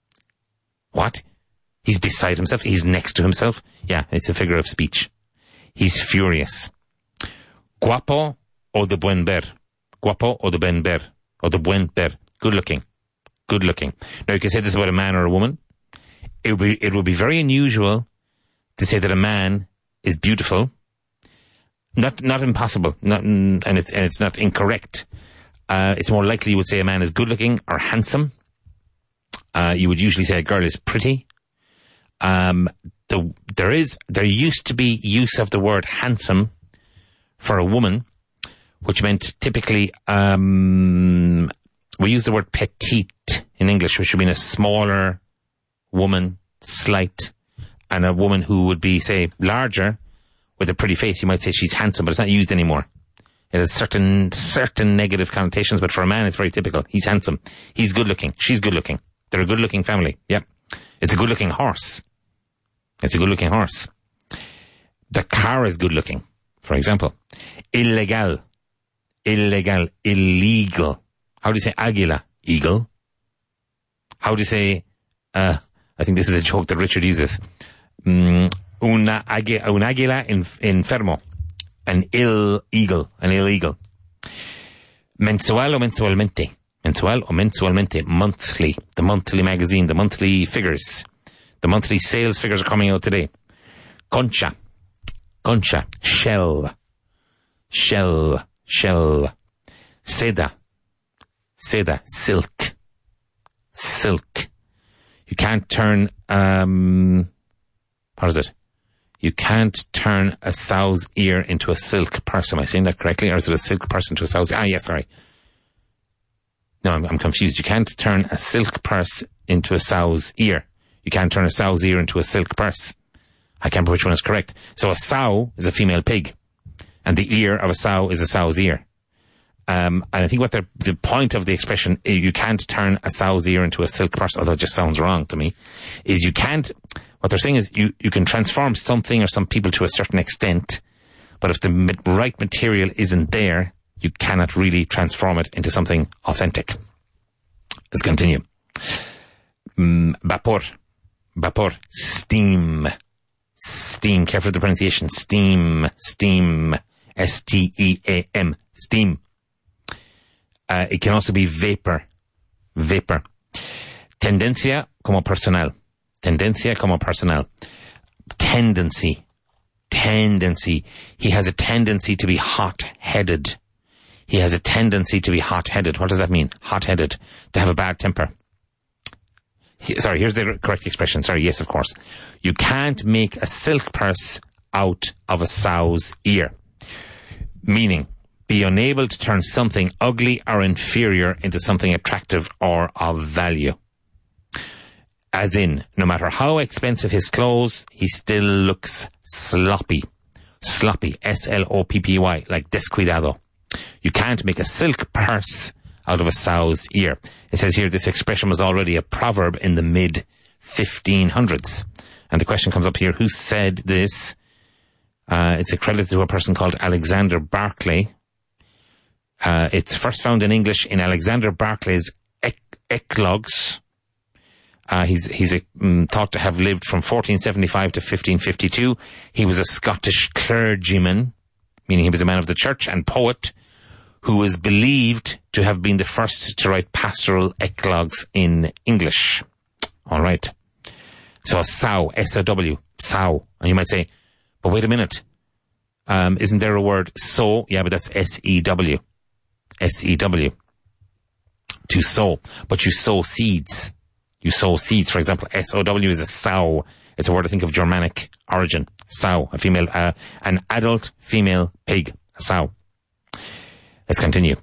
C: What? He's beside himself? He's next to himself? Yeah, it's a figure of speech. He's furious. Guapo o de buen ver. Guapo o de buen ver. O de buen ver. Good looking. Good looking. Now, you can say this about a man or a woman. It would be, it would be very unusual to say that a man is beautiful. Not, not impossible. Not, and it's, and it's not incorrect. Uh, it's more likely you would say a man is good looking or handsome. Uh, you would usually say a girl is pretty. Um, the, there is, there used to be use of the word handsome for a woman, which meant typically, um, we use the word petite in English, which would mean a smaller woman, slight, and a woman who would be, say, larger with a pretty face, you might say she's handsome, but it's not used anymore. It has certain, certain negative connotations, but for a man, it's very typical. He's handsome. He's good looking. She's good looking. They're a good looking family. Yep. It's a good looking horse. It's a good looking horse. The car is good looking. For example, illegal. Illegal. Illegal. How do you say águila? Eagle. How do you say, uh, I think this is a joke that Richard uses. Mm, una, águila, un águila enfermo. An ill eagle. An ill eagle. Mensual o mensualmente. Mensual o mensualmente. Monthly. The monthly magazine. The monthly figures. The monthly sales figures are coming out today. Concha. Concha. Shell. Shell. Shell. Seda. Seda. Silk. Silk. You can't turn, um, what is it? You can't turn a sow's ear into a silk purse. Am I saying that correctly? Or is it a silk purse into a sow's ear? Ah, yes, sorry. No, I'm, I'm confused. You can't turn a silk purse into a sow's ear. You can't turn a sow's ear into a silk purse. I can't remember which one is correct. So a sow is a female pig. And the ear of a sow is a sow's ear. Um, and I think what the, the point of the expression, you can't turn a sow's ear into a silk purse, although it just sounds wrong to me, is you can't, what they're saying is you, you can transform something or some people to a certain extent, but if the ma- right material isn't there, you cannot really transform it into something authentic. Let's continue. Mm, vapor. Vapor. Steam. Steam. Careful with the pronunciation. Steam. Steam. S T E A M. Steam. Uh, it can also be vapor. Vapor. Tendencia como personal. Tendencia como personal. Tendency. Tendency. He has a tendency to be hot-headed. He has a tendency to be hot-headed. What does that mean? Hot-headed. To have a bad temper. He, sorry, here's the correct expression. Sorry, yes, of course. You can't make a silk purse out of a sow's ear. Meaning, be unable to turn something ugly or inferior into something attractive or of value. As in, no matter how expensive his clothes, he still looks sloppy. Sloppy. S L O P P Y. Like descuidado. You can't make a silk purse out of a sow's ear. It says here this expression was already a proverb in the mid fifteen hundreds. And the question comes up here, who said this? Uh, it's accredited to a person called Alexander Barclay. Uh, it's first found in English in Alexander Barclay's ec- Eclogues. Uh, he's he's a, um, thought to have lived from fourteen seventy-five to fifteen fifty-two. He was a Scottish clergyman, meaning he was a man of the church and poet, who was believed to have been the first to write pastoral eclogues in English. All right. So a sow, S O W, sow. And you might say, but wait a minute. Um, isn't there a word sow? Yeah, but that's S E W. S E W. To sow. But you sow seeds. You sow seeds. For example, S O W is a sow. It's a word I think of Germanic origin. Sow. A female, uh, an adult female pig. A sow. Let's continue.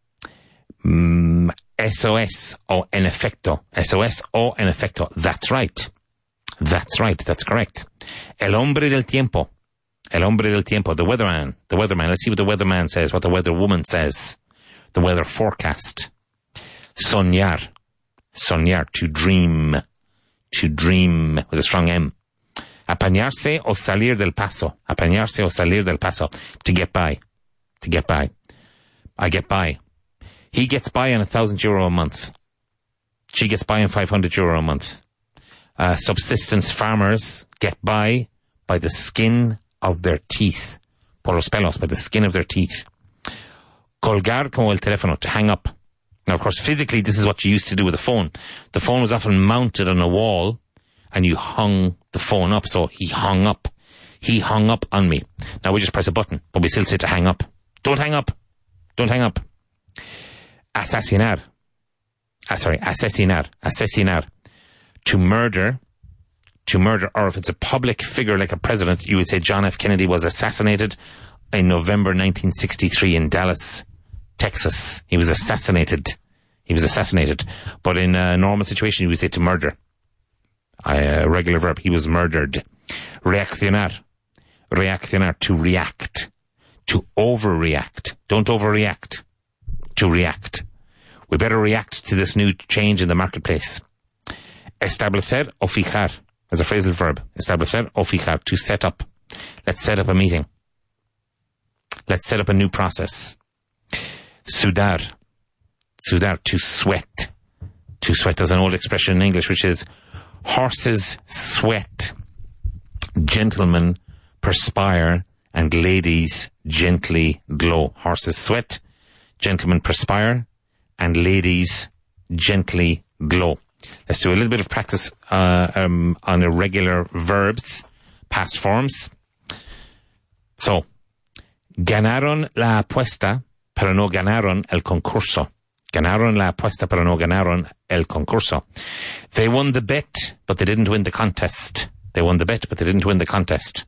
C: Mm, S O S o en efecto. S O S o en efecto. That's right. That's right. That's correct. El hombre del tiempo. El hombre del tiempo. The weatherman. The weatherman. Let's see what the weatherman says, what the weather woman says. The weather forecast. Soñar. Soñar. To dream. To dream. With a strong M. Apañarse o salir del paso. Apañarse o salir del paso. To get by. To get by. I get by. He gets by on a thousand euro a month. She gets by on five hundred euro a month. Uh, subsistence farmers get by by the skin of their teeth. Por los pelos, by the skin of their teeth. Colgar como el teléfono, to hang up. Now, of course, physically, this is what you used to do with a phone. The phone was often mounted on a wall, and you hung the phone up. So he hung up. He hung up on me. Now we just press a button, but we still say to hang up. Don't hang up. Don't hang up. Asesinar. Ah, sorry, asesinar. Asesinar. To murder. To murder. Or if it's a public figure like a president, you would say John F. Kennedy was assassinated in November nineteen sixty-three in Dallas, Texas. He was assassinated. He was assassinated. But in a normal situation, you would say to murder. A regular verb. He was murdered. Reaccionar. Reaccionar, to react. To overreact. Don't overreact. To react. We better react to this new change in the marketplace. Establecer o fijar as a phrasal verb. Establecer o fijar, to set up. Let's set up a meeting. Let's set up a new process. Sudar. Sudar, to sweat. To sweat. There's an old expression in English which is horses sweat, gentlemen perspire, and ladies gently glow. Horses sweat, gentlemen perspire, and ladies gently glow. Let's do a little bit of practice uh, um, on irregular verbs, past forms. So, ganaron la apuesta, pero no ganaron el concurso. Ganaron la apuesta, pero no ganaron el concurso. They won the bet, but they didn't win the contest. They won the bet, but they didn't win the contest.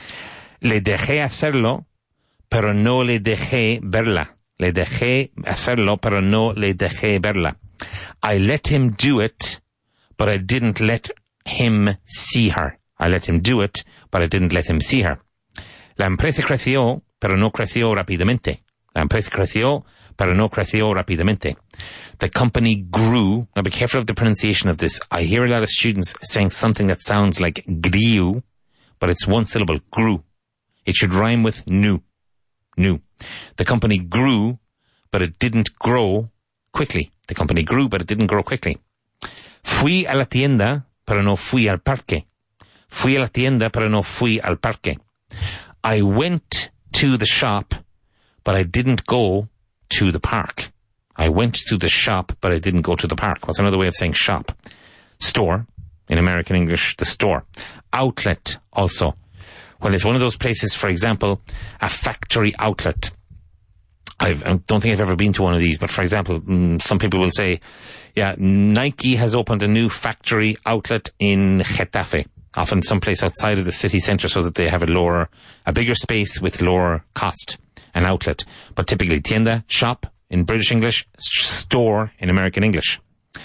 C: Le dejé hacerlo, pero no le dejé verla. Le dejé hacerlo, pero no le dejé verla. I let him do it, but I didn't let him see her. I let him do it, but I didn't let him see her. La empresa creció, pero no creció rápidamente. La empresa creció, pero no creció rápidamente. The company grew. Now be careful of the pronunciation of this. I hear a lot of students saying something that sounds like grew, but it's one syllable, grew. It should rhyme with new. New. The company grew, but it didn't grow quickly. The company grew, but it didn't grow quickly. Fui a la tienda, pero no fui al parque. Fui a la tienda, pero no fui al parque. I went to the shop, but I didn't go to the park. I went to the shop, but I didn't go to the park. What's another way of saying shop? Store. In American English, the store. Outlet, also. When it's one of those places, for example, a factory outlet. I've, I don't think I've ever been to one of these, but for example, some people will say, yeah, Nike has opened a new factory outlet in Getafe, often someplace outside of the city centre so that they have a lower, a bigger space with lower cost, an outlet. But typically tienda, shop in British English, store in American English.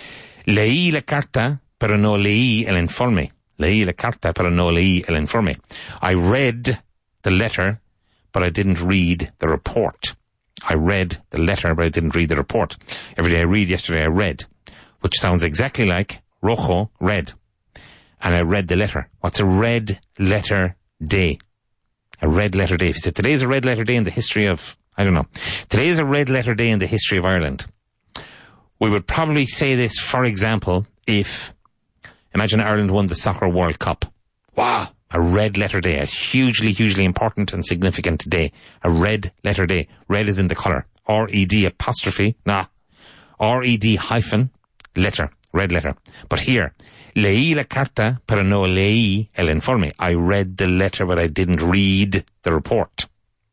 C: Leí la carta, pero no leí el informe. Leí la carta, pero no leí el informe. I read the letter, but I didn't read the report. I read the letter, but I didn't read the report. Every day I read, yesterday I read, which sounds exactly like rojo, red. And I read the letter. What's a red letter day? A red letter day. If you said today's a red letter day in the history of, I don't know. Today is a red letter day in the history of Ireland. We would probably say this, for example, if, imagine Ireland won the Soccer World Cup. Wow. A red letter day, a hugely, hugely important and significant day. A red letter day. Red is in the colour. R E D apostrophe, nah. R E D hyphen, letter, red letter. But here, leí la carta, pero no leí el informe. I read the letter, but I didn't read the report.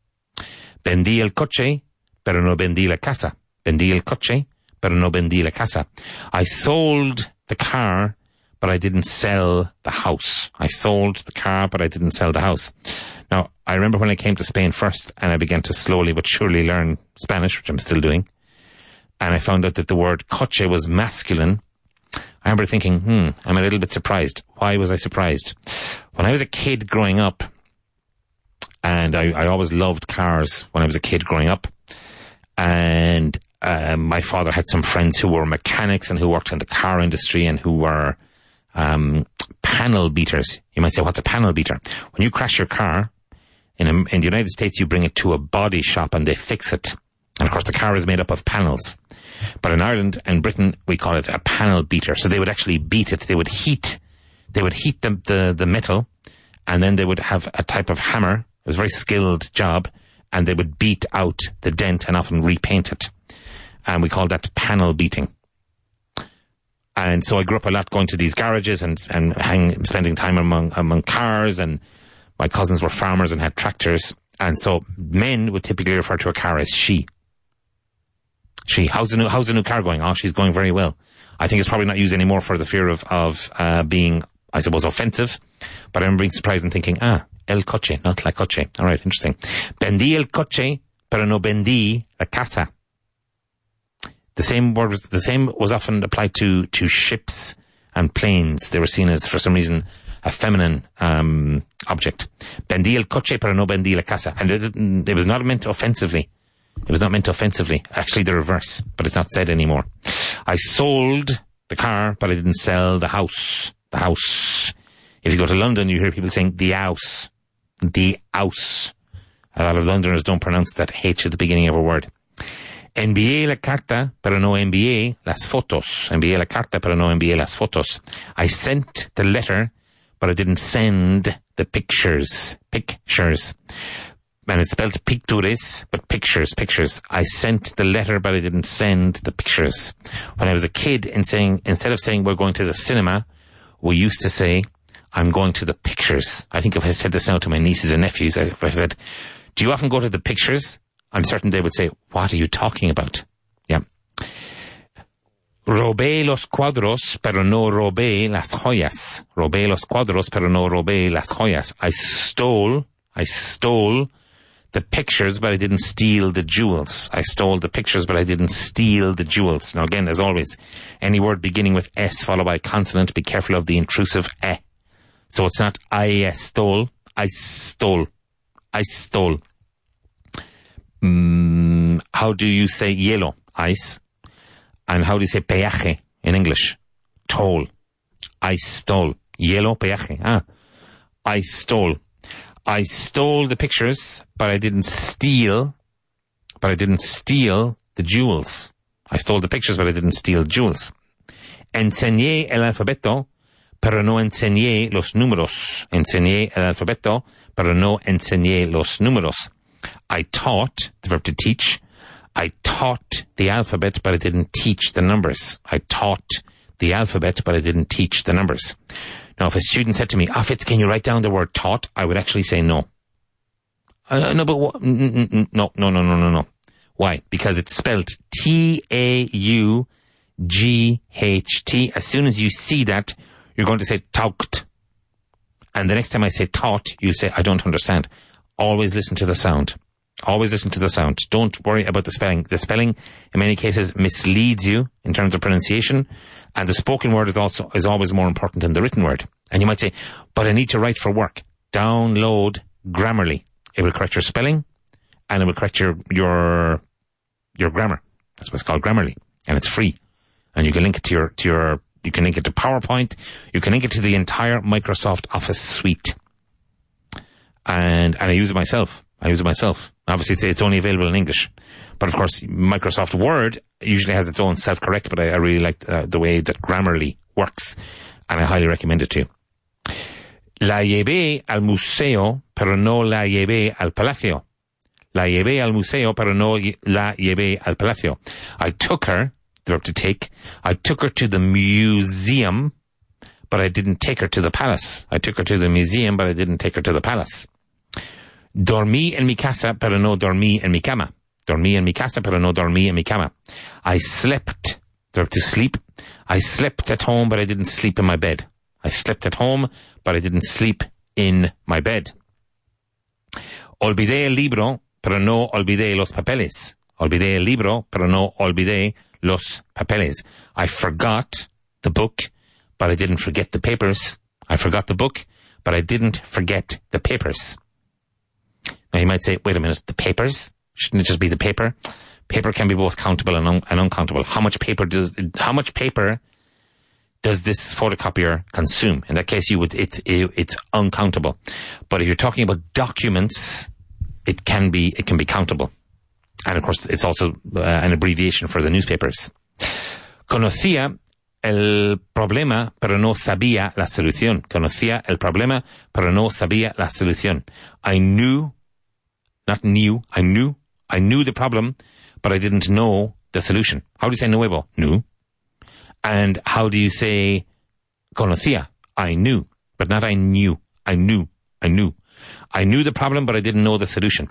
C: Vendí el coche, pero no vendí la casa. Vendí el coche, pero no vendí la casa. I sold the car, but I didn't sell the house. I sold the car, but I didn't sell the house. Now, I remember when I came to Spain first and I began to slowly but surely learn Spanish, which I'm still doing, and I found out that the word coche was masculine. I remember thinking, hmm, I'm a little bit surprised. Why was I surprised? When I was a kid growing up, and I, I always loved cars when I was a kid growing up, and uh, my father had some friends who were mechanics and who worked in the car industry and who were Um, panel beaters. You might say, what's a panel beater? When you crash your car, in, a, in the United States, you bring it to a body shop and they fix it. And of course, the car is made up of panels. But in Ireland and Britain, we call it a panel beater. So they would actually beat it. They would heat, they would heat the, the, the metal, and then they would have a type of hammer. It was a very skilled job, and they would beat out the dent and often repaint it. And we called that panel beating. And so I grew up a lot going to these garages and, and hang, spending time among, among cars, and my cousins were farmers and had tractors. And so men would typically refer to a car as she. She. How's the new, how's the new car going? Oh, she's going very well. I think it's probably not used anymore for the fear of, of, uh, being, I suppose, offensive. But I remember being surprised and thinking, ah, el coche, not la coche. All right, interesting. Vendí el coche, pero no vendí la casa. The same word was, the same was often applied to, to ships and planes. They were seen as, for some reason, a feminine um, object. Vendí el coche, pero no vendí la casa. And it, it was not meant offensively. It was not meant offensively. Actually, the reverse, but it's not said anymore. I sold the car, but I didn't sell the house. The house. If you go to London, you hear people saying the house. The house. A lot of Londoners don't pronounce that H at the beginning of a word. Envié la carta, pero no envié las fotos. Envié la carta, pero no envié las fotos. I sent the letter, but I didn't send the pictures. Pictures. And it's spelled pictures, but pictures, pictures. I sent the letter, but I didn't send the pictures. When I was a kid, in saying, instead of saying we're going to the cinema, we used to say, I'm going to the pictures. I think if I said this now to my nieces and nephews, if I said, do you often go to the pictures? I'm certain they would say, what are you talking about? Yeah. Robé los cuadros, pero no robé las joyas. Robé los cuadros, pero no robé las joyas. I stole, I stole the pictures, but I didn't steal the jewels. I stole the pictures, but I didn't steal the jewels. Now again, as always, any word beginning with S followed by a consonant, be careful of the intrusive E. So it's not I stole, I stole, I stole. Mm, how do you say hielo? Ice. And how do you say peaje in English? Toll. I stole. Hielo, peaje. Ah. I stole. I stole the pictures, but I didn't steal, but I didn't steal the jewels. I stole the pictures, but I didn't steal jewels. Enseñé el alfabeto, pero no enseñé los números. Enseñé el alfabeto, pero no enseñé los números. I taught, the verb to teach, I taught the alphabet, but I didn't teach the numbers. I taught the alphabet, but I didn't teach the numbers. Now, if a student said to me, oh, Fitz, can you write down the word taught? I would actually say no. Uh, no, but what? No, no, no, no, no, no. Why? Because it's spelled T A U G H T. As soon as you see that, you're going to say taugt. And the next time I say taught, you say, I don't understand. Always listen to the sound. Always listen to the sound. Don't worry about the spelling. The spelling, in many cases, misleads you in terms of pronunciation. And the spoken word is also is always more important than the written word. And you might say, but I need to write for work. Download Grammarly. It will correct your spelling, and it will correct your your your grammar. That's what it's called, Grammarly, and it's free. And you can link it to your to your you can link it to PowerPoint. You can link it to the entire Microsoft Office suite. And and I use it myself. I use it myself. Obviously, it's, it's only available in English. But of course, Microsoft Word usually has its own self-correct, but I, I really like uh, the way that Grammarly works, and I highly recommend it to you. La llevé al museo, pero no la llevé al palacio. La llevé al museo, pero no la llevé al palacio. I took her, the verb to take, I took her to the museum, but I didn't take her to the palace. I took her to the museum, but I didn't take her to the palace. Dormí en mi casa, pero no dormí en mi cama. Dormí en mi casa, pero no dormí en mi cama. I slept, the verb to sleep. I slept at home, but I didn't sleep in my bed. I slept at home, but I didn't sleep in my bed. Olvidé el libro, pero no olvidé los papeles. Olvidé el libro, pero no olvidé los papeles. I forgot the book, but I didn't forget the papers. I forgot the book, but I didn't forget the papers. Now you might say, wait a minute, the papers? Shouldn't it just be the paper? Paper can be both countable and, un- and uncountable. How much paper does, how much paper does this photocopier consume? In that case, you would, it's, it, it's uncountable. But if you're talking about documents, it can be, it can be countable. And of course, it's also uh, an abbreviation for the newspapers. Conocía el problema, pero no sabía la solución. Conocía el problema, pero no sabía la solución. I knew, not knew, I knew, I knew the problem, but I didn't know the solution. How do you say nuevo? Knew. And how do you say conocía? I knew, but not I knew. I knew, I knew. I knew the problem, but I didn't know the solution.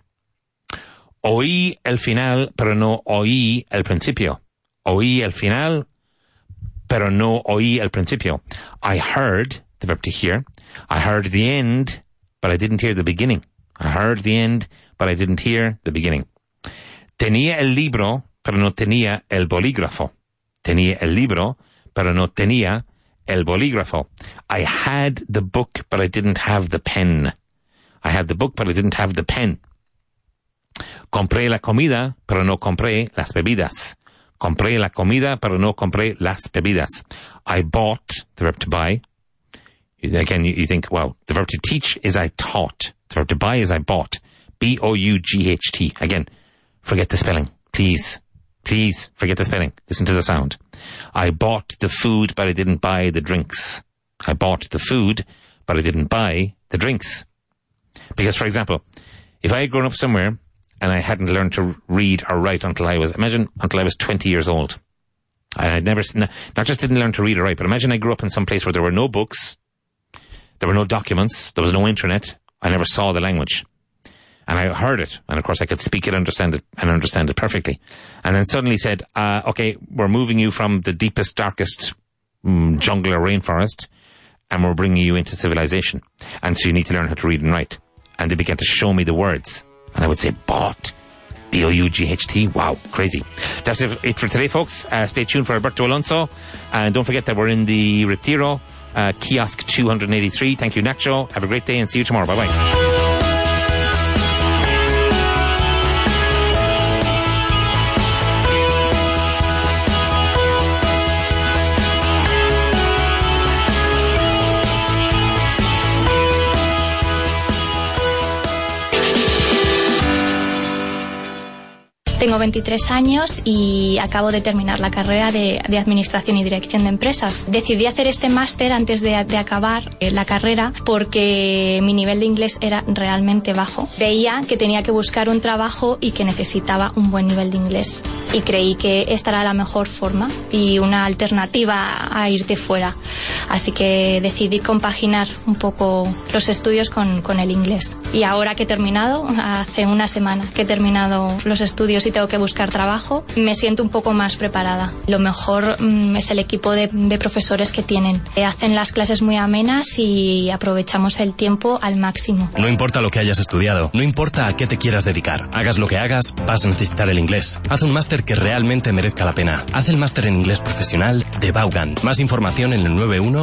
C: Oí el final, pero no oí el principio. Oí el final, pero no oí el principio. I heard, the verb to hear, I heard the end, but I didn't hear the beginning. I heard the end, but I didn't hear the beginning. Tenía el libro, pero no tenía el bolígrafo. Tenía el libro, pero no tenía el bolígrafo. I had the book, but I didn't have the pen. I had the book, but I didn't have the pen. Compré la comida, pero no compré las bebidas. Compré la comida, pero no compré las bebidas. I bought, the verb to buy. Again, you, you think, wow, the verb to teach is I taught. The verb to buy is I bought. B O U G H T. Again, forget the spelling. Please. Please forget the spelling. Listen to the sound. I bought the food, but I didn't buy the drinks. I bought the food, but I didn't buy the drinks. Because, for example, if I had grown up somewhere and I hadn't learned to read or write until I was, imagine, until I was twenty years old. And I'd never, not just didn't learn to read or write, but imagine I grew up in some place where there were no books, there were no documents, there was no internet, I never saw the language. And I heard it, and of course I could speak it, understand it, and understand it perfectly. And then suddenly said, uh, okay, we're moving you from the deepest, darkest um, jungle or rainforest, and we're bringing you into civilization. And so you need to learn how to read and write. And they began to show me the words. And I would say, bought. B O U G H T. Wow, crazy. That's it for today, folks. Uh, stay tuned for Alberto Alonso. And don't forget that we're in the Retiro, uh, kiosk two eighty-three. Thank you, Nacho. Have a great day and see you tomorrow. Bye-bye.
D: Tengo veintitrés años y acabo de terminar la carrera de, de Administración y Dirección de Empresas. Decidí hacer este máster antes de, de acabar la carrera porque mi nivel de inglés era realmente bajo. Veía que tenía que buscar un trabajo y que necesitaba un buen nivel de inglés. Y creí que esta era la mejor forma y una alternativa a irte fuera. Así que decidí compaginar un poco los estudios con, con el inglés. Y ahora que he terminado, hace una semana que he terminado los estudios y tengo que buscar trabajo, me siento un poco más preparada. Lo mejor mm, es el equipo de, de profesores que tienen. Hacen las clases muy amenas y aprovechamos el tiempo al máximo.
E: No importa lo que hayas estudiado, no importa a qué te quieras dedicar. Hagas lo que hagas, vas a necesitar el inglés. Haz un máster que realmente merezca la pena. Haz el máster en inglés profesional de Vaughan. Más información en el nueve uno